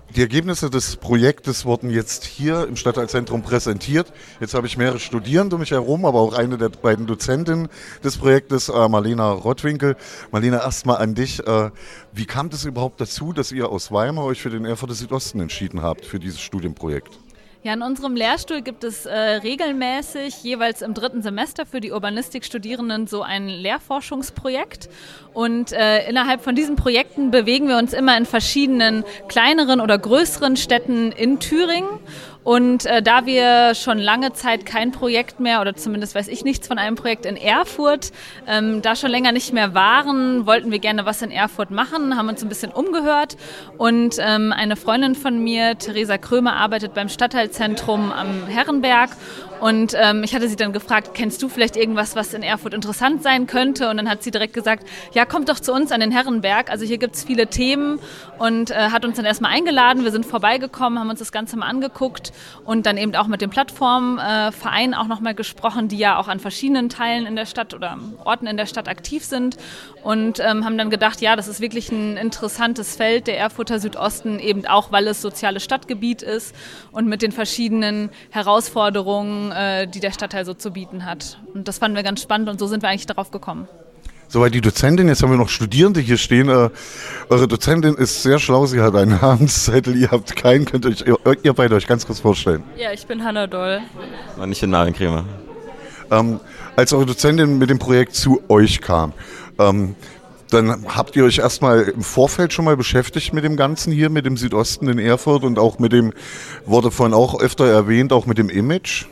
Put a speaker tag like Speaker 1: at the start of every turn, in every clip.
Speaker 1: Die Ergebnisse des Projektes wurden jetzt hier im Stadtteilzentrum präsentiert. Jetzt habe ich mehrere Studierende um mich herum, aber auch eine der beiden Dozentinnen des Projektes, Marlena Rottwinkel. Marlena, erstmal an dich. Wie kam es überhaupt dazu, dass ihr aus Weimar euch für den Erfurter Südosten entschieden habt, für dieses Studienprojekt?
Speaker 2: Ja, in unserem Lehrstuhl gibt es regelmäßig jeweils im 3. Semester für die Urbanistikstudierenden so ein Lehrforschungsprojekt. Und innerhalb von diesen Projekten bewegen wir uns immer in verschiedenen kleineren oder größeren Städten in Thüringen. Und da wir schon lange Zeit kein Projekt mehr, oder zumindest weiß ich nichts von einem Projekt in Erfurt, da schon länger nicht mehr waren, wollten wir gerne was in Erfurt machen, haben uns ein bisschen umgehört. Und eine Freundin von mir, Theresa Krömer, arbeitet beim Stadtteilzentrum am Herrenberg. Und ich hatte sie dann gefragt, kennst du vielleicht irgendwas, was in Erfurt interessant sein könnte? Und dann hat sie direkt gesagt, ja, kommt doch zu uns an den Herrenberg. Also hier gibt es viele Themen und hat uns dann erstmal eingeladen. Wir sind vorbeigekommen, haben uns das Ganze mal angeguckt und dann eben auch mit dem Plattformverein auch nochmal gesprochen, die ja auch an verschiedenen Teilen in der Stadt oder Orten in der Stadt aktiv sind. Und haben dann gedacht, ja, das ist wirklich ein interessantes Feld, der Erfurter Südosten, eben auch, weil es soziales Stadtgebiet ist und mit den verschiedenen Herausforderungen, die der Stadtteil so zu bieten hat. Und das fanden wir ganz spannend und so sind wir eigentlich darauf gekommen.
Speaker 1: Soweit die Dozentin, jetzt haben wir noch Studierende hier stehen. Eure Dozentin ist sehr schlau, sie hat einen Namenszettel, ihr habt keinen. Könnt ihr beide euch ganz kurz vorstellen?
Speaker 3: Ja, ich bin Hanna Doll.
Speaker 4: Und ich bin Marvin Kremer.
Speaker 1: Als eure Dozentin mit dem Projekt zu euch kam, dann habt ihr euch erstmal im Vorfeld schon mal beschäftigt mit dem Ganzen hier, mit dem Südosten in Erfurt und auch mit dem, wurde vorhin auch öfter erwähnt, auch mit dem Image?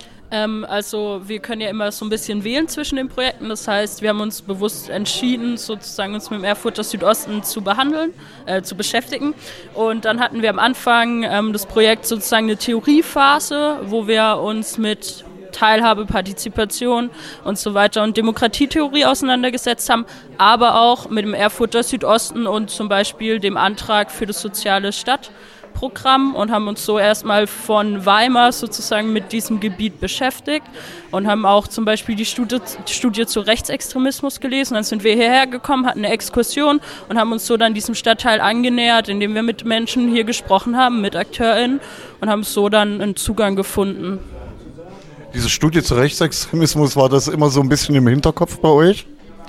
Speaker 3: Also wir können ja immer so ein bisschen wählen zwischen den Projekten. Das heißt, wir haben uns bewusst entschieden, sozusagen uns mit dem Erfurter Südosten zu beschäftigen. Und dann hatten wir am Anfang des Projekts sozusagen eine Theoriephase, wo wir uns mit Teilhabe, Partizipation und so weiter und Demokratietheorie auseinandergesetzt haben, aber auch mit dem Erfurter Südosten und zum Beispiel dem Antrag für das soziale Stadtprogramm und haben uns so erstmal von Weimar sozusagen mit diesem Gebiet beschäftigt und haben auch zum Beispiel die Studie zu Rechtsextremismus gelesen. Dann sind wir hierher gekommen, hatten eine Exkursion und haben uns so dann diesem Stadtteil angenähert, indem wir mit Menschen hier gesprochen haben, mit AkteurInnen und haben so dann einen Zugang gefunden.
Speaker 1: Diese Studie zu Rechtsextremismus, war das immer so ein bisschen im Hinterkopf bei euch?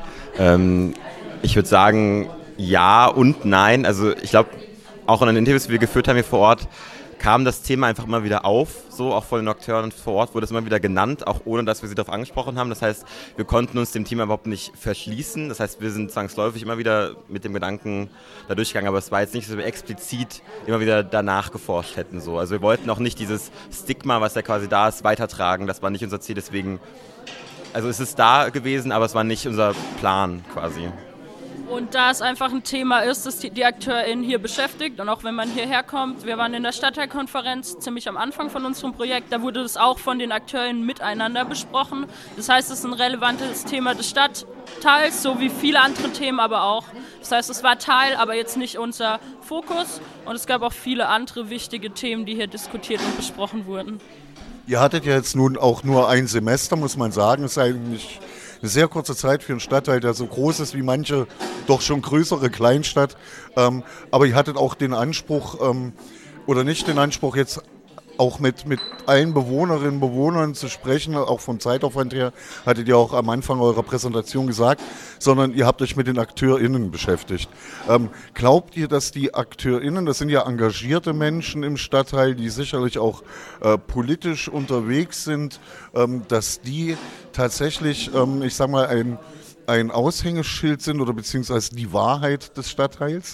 Speaker 4: Ich würde sagen, ja und nein. Also ich glaube, auch in den Interviews, die wir geführt haben hier vor Ort, kam das Thema einfach immer wieder auf, so auch von den Akteuren vor Ort wurde es immer wieder genannt, auch ohne, dass wir sie darauf angesprochen haben. Das heißt, wir konnten uns dem Thema überhaupt nicht verschließen. Das heißt, wir sind zwangsläufig immer wieder mit dem Gedanken da durchgegangen, aber es war jetzt nicht so, dass wir explizit immer wieder danach geforscht hätten. So. Also wir wollten auch nicht dieses Stigma, was ja quasi da ist, weitertragen. Das war nicht unser Ziel, deswegen, also es ist da gewesen, aber es war nicht unser Plan quasi.
Speaker 3: Und da es einfach ein Thema ist, das die AkteurInnen hier beschäftigt und auch wenn man hierher kommt, wir waren in der Stadtteilkonferenz ziemlich am Anfang von unserem Projekt, da wurde das auch von den AkteurInnen miteinander besprochen. Das heißt, es ist ein relevantes Thema des Stadtteils, so wie viele andere Themen aber auch. Das heißt, es war Teil, aber jetzt nicht unser Fokus und es gab auch viele andere wichtige Themen, die hier diskutiert und besprochen wurden.
Speaker 1: Ihr hattet ja jetzt nun auch nur ein Semester, muss man sagen. Es ist eigentlich eine sehr kurze Zeit für einen Stadtteil, der so groß ist wie manche doch schon größere Kleinstadt. Aber ihr hattet auch den Anspruch, oder nicht den Anspruch, jetzt auch mit allen Bewohnerinnen und Bewohnern zu sprechen, auch vom Zeitaufwand her, hattet ihr auch am Anfang eurer Präsentation gesagt, sondern ihr habt euch mit den AkteurInnen beschäftigt. Glaubt ihr, dass die AkteurInnen, das sind ja engagierte Menschen im Stadtteil, die sicherlich auch politisch unterwegs sind, dass die tatsächlich, ich sag mal, ein Aushängeschild sind oder beziehungsweise die Wahrheit des Stadtteils?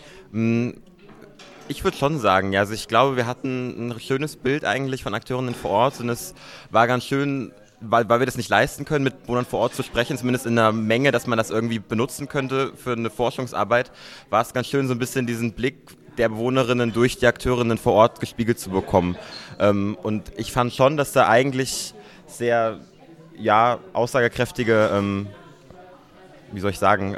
Speaker 4: Ich würde schon sagen, ja, also ich glaube, wir hatten ein schönes Bild eigentlich von Akteurinnen vor Ort und es war ganz schön, weil wir das nicht leisten können, mit Bewohnern vor Ort zu sprechen, zumindest in einer Menge, dass man das irgendwie benutzen könnte für eine Forschungsarbeit, war es ganz schön, so ein bisschen diesen Blick der Bewohnerinnen durch die Akteurinnen vor Ort gespiegelt zu bekommen. Und ich fand schon, dass da eigentlich sehr, ja, aussagekräftige, wie soll ich sagen,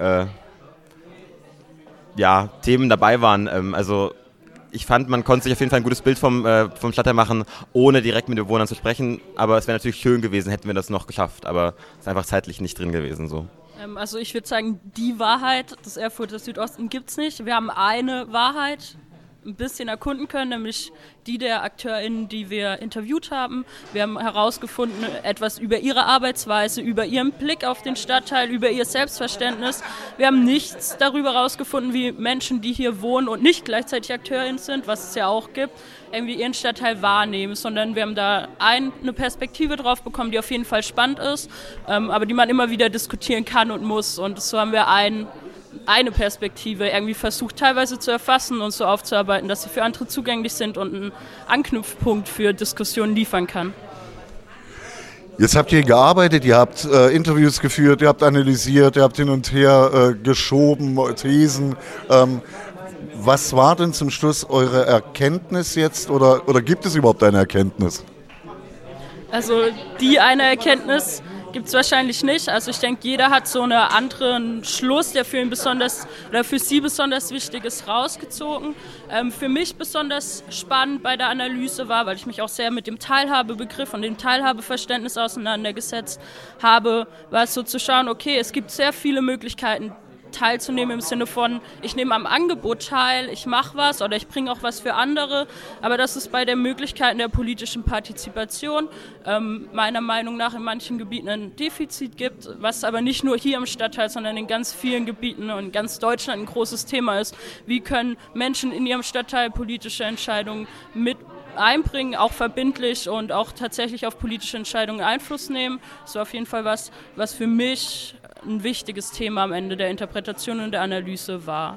Speaker 4: ja, Themen dabei waren. Also ich fand, man konnte sich auf jeden Fall ein gutes Bild vom Stadtteil machen, ohne direkt mit den Bewohnern zu sprechen. Aber es wäre natürlich schön gewesen, hätten wir das noch geschafft. Aber es ist einfach zeitlich nicht drin gewesen. So.
Speaker 3: Also ich würde sagen, die Wahrheit des Erfurter Südosten gibt es nicht. Wir haben eine Wahrheit, ein bisschen erkunden können, nämlich die der AkteurInnen, die wir interviewt haben. Wir haben herausgefunden, etwas über ihre Arbeitsweise, über ihren Blick auf den Stadtteil, über ihr Selbstverständnis. Wir haben nichts darüber herausgefunden, wie Menschen, die hier wohnen und nicht gleichzeitig AkteurInnen sind, was es ja auch gibt, irgendwie ihren Stadtteil wahrnehmen, sondern wir haben da eine Perspektive drauf bekommen, die auf jeden Fall spannend ist, aber die man immer wieder diskutieren kann und muss. Und so haben wir eine Perspektive irgendwie versucht teilweise zu erfassen und so aufzuarbeiten, dass sie für andere zugänglich sind und einen Anknüpfpunkt für Diskussionen liefern kann.
Speaker 1: Jetzt habt ihr gearbeitet, ihr habt Interviews geführt, ihr habt analysiert, ihr habt hin und her geschoben, Thesen. Was war denn zum Schluss eure Erkenntnis jetzt oder gibt es überhaupt eine Erkenntnis?
Speaker 3: Also die eine Erkenntnis gibt es wahrscheinlich nicht. Also ich denke, jeder hat so einen anderen Schluss, der für ihn besonders oder für sie besonders wichtig ist, rausgezogen. Für mich besonders spannend bei der Analyse war, weil ich mich auch sehr mit dem Teilhabebegriff und dem Teilhabeverständnis auseinandergesetzt habe, war es so zu schauen, okay, es gibt sehr viele Möglichkeiten, teilzunehmen im Sinne von, ich nehme am Angebot teil, ich mache was oder ich bringe auch was für andere, aber dass es bei den Möglichkeiten der politischen Partizipation meiner Meinung nach in manchen Gebieten ein Defizit gibt, was aber nicht nur hier im Stadtteil, sondern in ganz vielen Gebieten und in ganz Deutschland ein großes Thema ist. Wie können Menschen in ihrem Stadtteil politische Entscheidungen mit einbringen, auch verbindlich und auch tatsächlich auf politische Entscheidungen Einfluss nehmen? Das war auf jeden Fall was für mich ein wichtiges Thema am Ende der Interpretation und der Analyse war.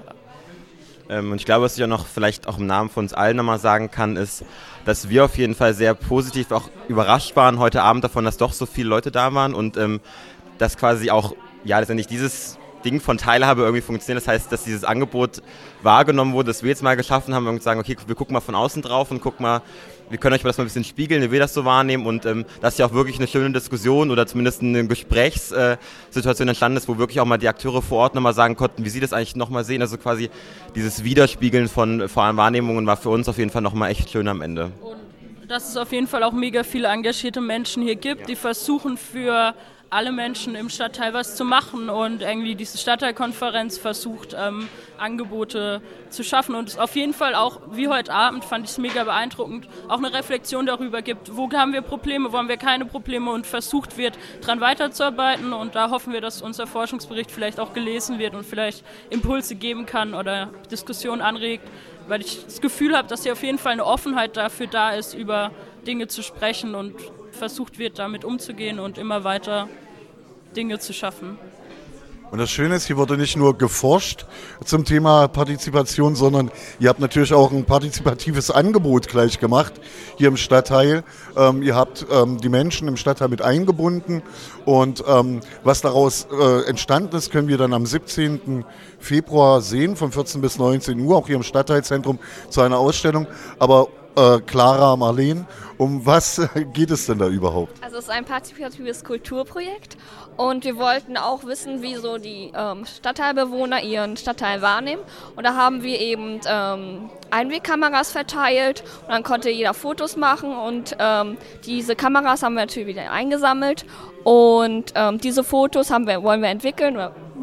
Speaker 4: Und ich glaube, was ich auch noch vielleicht auch im Namen von uns allen nochmal sagen kann, ist, dass wir auf jeden Fall sehr positiv auch überrascht waren heute Abend davon, dass doch so viele Leute da waren und dass quasi auch, ja, letztendlich dieses Ding von Teilhabe irgendwie funktioniert. Das heißt, dass dieses Angebot wahrgenommen wurde, das wir jetzt mal geschaffen haben und sagen, okay, wir gucken mal von außen drauf und gucken mal, wir können euch das mal ein bisschen spiegeln, wie wir das so wahrnehmen und dass ja auch wirklich eine schöne Diskussion oder zumindest eine Gesprächssituation entstanden ist, wo wirklich auch mal die Akteure vor Ort nochmal sagen konnten, wie sie das eigentlich nochmal sehen. Also quasi dieses Widerspiegeln von vor allem Wahrnehmungen war für uns auf jeden Fall nochmal echt schön am Ende.
Speaker 3: Und dass es auf jeden Fall auch mega viele engagierte Menschen hier gibt, die versuchen für alle Menschen im Stadtteil was zu machen und irgendwie diese Stadtteilkonferenz versucht, Angebote zu schaffen und es auf jeden Fall auch, wie heute Abend, fand ich es mega beeindruckend, auch eine Reflexion darüber gibt, wo haben wir Probleme, wo haben wir keine Probleme und versucht wird, daran weiterzuarbeiten und da hoffen wir, dass unser Forschungsbericht vielleicht auch gelesen wird und vielleicht Impulse geben kann oder Diskussionen anregt, weil ich das Gefühl habe, dass hier auf jeden Fall eine Offenheit dafür da ist, über Dinge zu sprechen und versucht wird, damit umzugehen und immer weiter Dinge zu schaffen.
Speaker 1: Und das Schöne ist, hier wurde nicht nur geforscht zum Thema Partizipation, sondern ihr habt natürlich auch ein partizipatives Angebot gleich gemacht hier im Stadtteil. Ihr habt die Menschen im Stadtteil mit eingebunden und was daraus entstanden ist, können wir dann am 17. Februar sehen, von 14 bis 19 Uhr, auch hier im Stadtteilzentrum zu einer Ausstellung. Aber Clara, Marleen, um was geht es denn da überhaupt?
Speaker 5: Also es ist ein partizipatives Kulturprojekt und wir wollten auch wissen, wie so die Stadtteilbewohner ihren Stadtteil wahrnehmen. Und da haben wir eben Einwegkameras verteilt und dann konnte jeder Fotos machen und diese Kameras haben wir natürlich wieder eingesammelt und diese Fotos haben wir entwickelt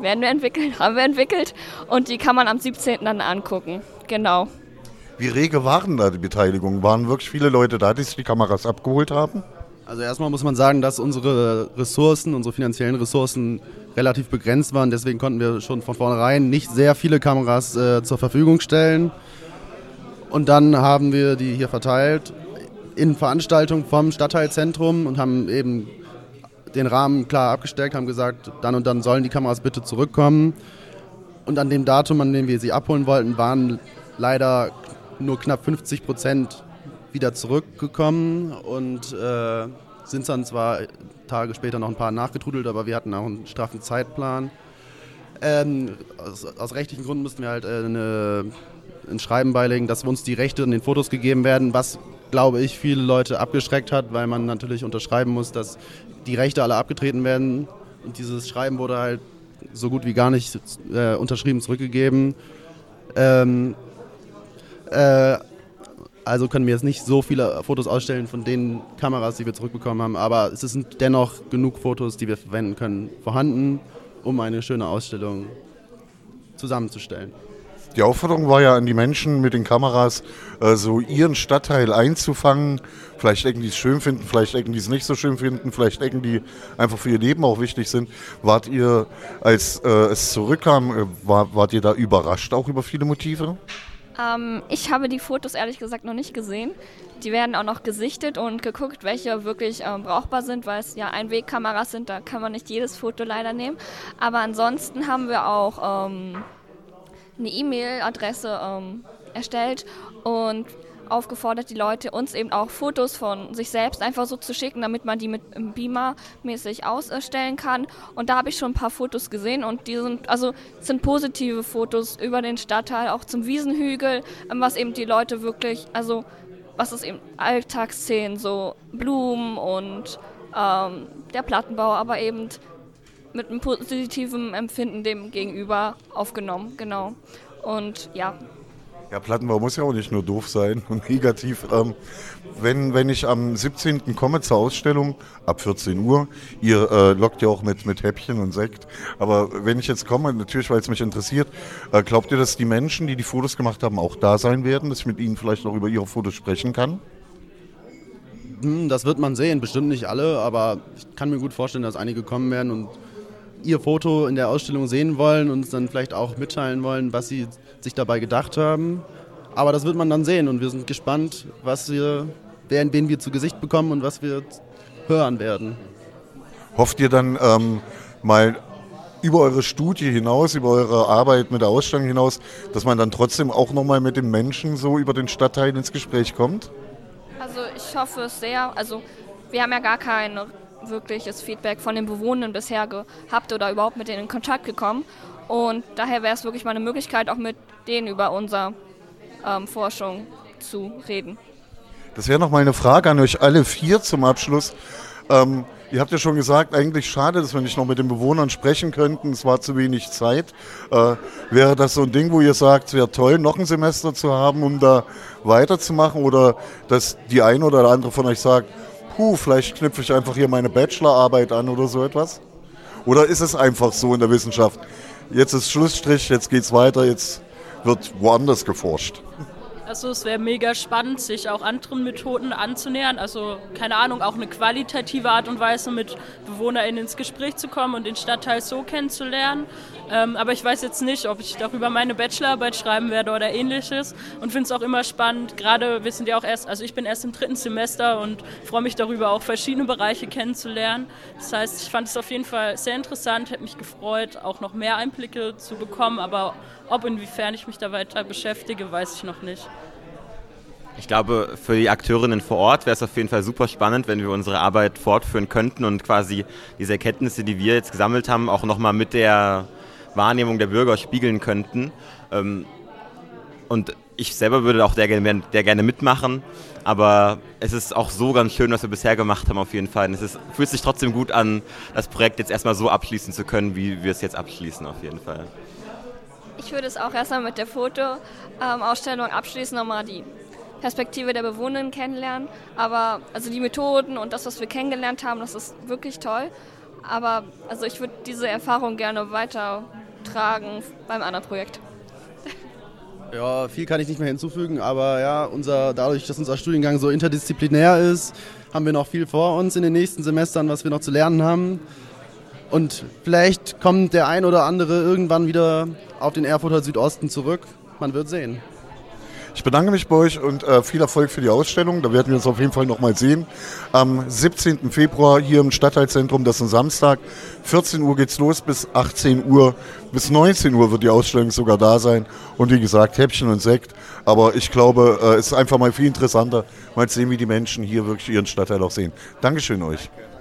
Speaker 5: und die kann man am 17. dann angucken. Genau.
Speaker 1: Wie rege waren da die Beteiligungen? Waren wirklich viele Leute da, die sich die Kameras abgeholt haben?
Speaker 6: Also erstmal muss man sagen, dass unsere finanziellen Ressourcen relativ begrenzt waren. Deswegen konnten wir schon von vornherein nicht sehr viele Kameras zur Verfügung stellen. Und dann haben wir die hier verteilt in Veranstaltungen vom Stadtteilzentrum und haben eben den Rahmen klar abgesteckt, haben gesagt, dann und dann sollen die Kameras bitte zurückkommen. Und an dem Datum, an dem wir sie abholen wollten, waren leider nur knapp 50% wieder zurückgekommen und sind dann zwar Tage später noch ein paar nachgetrudelt, aber wir hatten auch einen straffen Zeitplan. Aus rechtlichen Gründen mussten wir halt ein Schreiben beilegen, dass uns die Rechte an den Fotos gegeben werden, was, glaube ich, viele Leute abgeschreckt hat, weil man natürlich unterschreiben muss, dass die Rechte alle abgetreten werden. Und dieses Schreiben wurde halt so gut wie gar nicht unterschrieben zurückgegeben. Also können wir jetzt nicht so viele Fotos ausstellen von den Kameras, die wir zurückbekommen haben, aber es sind dennoch genug Fotos, die wir verwenden können, vorhanden, um eine schöne Ausstellung zusammenzustellen.
Speaker 1: Die Aufforderung war ja an die Menschen mit den Kameras, so ihren Stadtteil einzufangen. Vielleicht Ecken, die es schön finden, vielleicht Ecken, die es nicht so schön finden, vielleicht Ecken, die einfach für ihr Leben auch wichtig sind. Wart ihr, als es zurückkam, wart ihr da überrascht auch über viele Motive?
Speaker 5: Ich habe die Fotos ehrlich gesagt noch nicht gesehen. Die werden auch noch gesichtet und geguckt, welche wirklich brauchbar sind, weil es ja Einwegkameras sind, da kann man nicht jedes Foto leider nehmen. Aber ansonsten haben wir auch eine E-Mail-Adresse erstellt und aufgefordert, die Leute uns eben auch Fotos von sich selbst einfach so zu schicken, damit man die mit Beamer mäßig ausstellen kann. Und da habe ich schon ein paar Fotos gesehen und die sind positive Fotos über den Stadtteil, auch zum Wiesenhügel, was eben die Leute wirklich, also was ist eben Alltagsszenen, so Blumen und der Plattenbau, aber eben mit einem positiven Empfinden dem Gegenüber aufgenommen, genau. Und ja.
Speaker 1: Ja, Plattenbau muss ja auch nicht nur doof sein und negativ. Wenn ich am 17. komme zur Ausstellung, ab 14 Uhr, ihr lockt ja auch mit Häppchen und Sekt, aber wenn ich jetzt komme, natürlich, weil es mich interessiert, glaubt ihr, dass die Menschen, die die Fotos gemacht haben, auch da sein werden, dass ich mit ihnen vielleicht auch über ihre Fotos sprechen kann?
Speaker 6: Das wird man sehen, bestimmt nicht alle, aber ich kann mir gut vorstellen, dass einige kommen werden und ihr Foto in der Ausstellung sehen wollen und uns dann vielleicht auch mitteilen wollen, was sie sich dabei gedacht haben. Aber das wird man dann sehen und wir sind gespannt, wen wir zu Gesicht bekommen und was wir hören werden.
Speaker 1: Hofft ihr dann mal über eure Studie hinaus, über eure Arbeit mit der Ausstellung hinaus, dass man dann trotzdem auch nochmal mit den Menschen so über den Stadtteil ins Gespräch kommt?
Speaker 5: Also ich hoffe es sehr. Also wir haben ja gar kein wirkliches Feedback von den Bewohnern bisher gehabt oder überhaupt mit denen in Kontakt gekommen. Und daher wäre es wirklich mal eine Möglichkeit, auch mit denen über unsere Forschung zu reden.
Speaker 1: Das wäre noch mal eine Frage an euch alle 4 zum Abschluss. Ihr habt ja schon gesagt, eigentlich schade, dass wir nicht noch mit den Bewohnern sprechen könnten. Es war zu wenig Zeit. Wäre das so ein Ding, wo ihr sagt, es wäre toll, noch ein Semester zu haben, um da weiterzumachen? Oder dass die eine oder andere von euch sagt, vielleicht knüpfe ich einfach hier meine Bachelorarbeit an oder so etwas? Oder ist es einfach so in der Wissenschaft? Jetzt ist Schlussstrich, jetzt geht's weiter, jetzt wird woanders geforscht.
Speaker 3: Also es wäre mega spannend, sich auch anderen Methoden anzunähern. Also keine Ahnung, auch eine qualitative Art und Weise mit BewohnerInnen ins Gespräch zu kommen und den Stadtteil so kennenzulernen. Aber ich weiß jetzt nicht, ob ich darüber meine Bachelorarbeit schreiben werde oder ähnliches und finde es auch immer spannend. Gerade wir sind ja auch ich bin erst im 3. Semester und freue mich darüber, auch verschiedene Bereiche kennenzulernen. Das heißt, ich fand es auf jeden Fall sehr interessant, hätte mich gefreut, auch noch mehr Einblicke zu bekommen, aber inwiefern ich mich da weiter beschäftige, weiß ich noch nicht.
Speaker 4: Ich glaube, für die Akteurinnen vor Ort wäre es auf jeden Fall super spannend, wenn wir unsere Arbeit fortführen könnten und quasi diese Erkenntnisse, die wir jetzt gesammelt haben, auch nochmal mit der Wahrnehmung der Bürger spiegeln könnten. Und ich selber würde auch sehr gerne mitmachen, aber es ist auch so ganz schön, was wir bisher gemacht haben auf jeden Fall. Und fühlt sich trotzdem gut an, das Projekt jetzt erstmal so abschließen zu können, wie wir es jetzt abschließen auf jeden Fall.
Speaker 5: Ich würde es auch erstmal mit der Fotoausstellung abschließen, nochmal die Perspektive der Bewohner kennenlernen. Aber also die Methoden und das, was wir kennengelernt haben, das ist wirklich toll. Aber also ich würde diese Erfahrung gerne weitertragen beim anderen Projekt.
Speaker 6: Ja, viel kann ich nicht mehr hinzufügen, aber ja, dadurch, dass unser Studiengang so interdisziplinär ist, haben wir noch viel vor uns in den nächsten Semestern, was wir noch zu lernen haben. Und vielleicht kommt der ein oder andere irgendwann wieder auf den Erfurter Südosten zurück. Man wird sehen.
Speaker 1: Ich bedanke mich bei euch und viel Erfolg für die Ausstellung. Da werden wir uns auf jeden Fall nochmal sehen. Am 17. Februar hier im Stadtteilzentrum, das ist ein Samstag. 14 Uhr geht's los bis 18 Uhr. Bis 19 Uhr wird die Ausstellung sogar da sein. Und wie gesagt, Häppchen und Sekt. Aber ich glaube, es ist einfach mal viel interessanter, mal zu sehen, wie die Menschen hier wirklich ihren Stadtteil auch sehen. Dankeschön euch.